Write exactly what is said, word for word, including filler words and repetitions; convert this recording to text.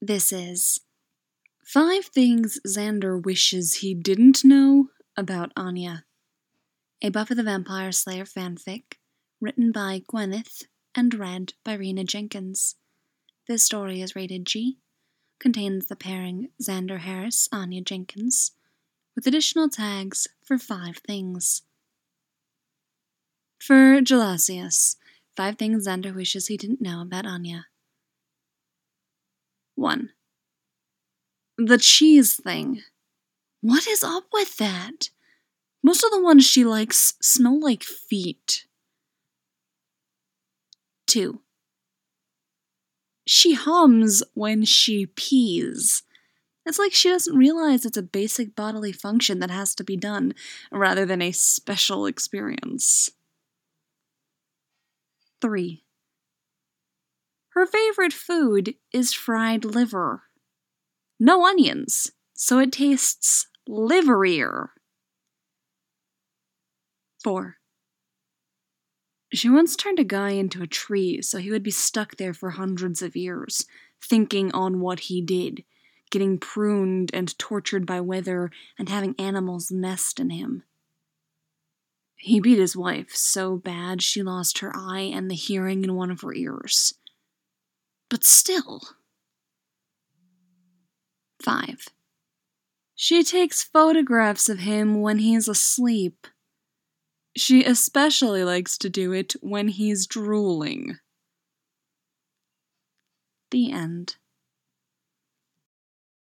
This is Five Things Xander Wishes He Didn't Know About Anya, a Buffy the Vampire Slayer fanfic written by Gwyneth and read by Rena Jenkins. This story is rated G, contains the pairing Xander Harris, Anya Jenkins, with additional tags for five things. For Gelasius, five things Xander wishes he didn't know about Anya. one. The cheese thing. What is up with that? Most of the ones she likes smell like feet. two. She hums when she pees. It's like she doesn't realize it's a basic bodily function that has to be done, rather than a special experience. three. Her favorite food is fried liver. No onions, so it tastes liverier. four. She once turned a guy into a tree so he would be stuck there for hundreds of years, thinking on what he did, getting pruned and tortured by weather and having animals nest in him. He beat his wife so bad she lost her eye and the hearing in one of her ears. But still. five. She takes photographs of him when he's asleep. She especially likes to do it when he's drooling. The end.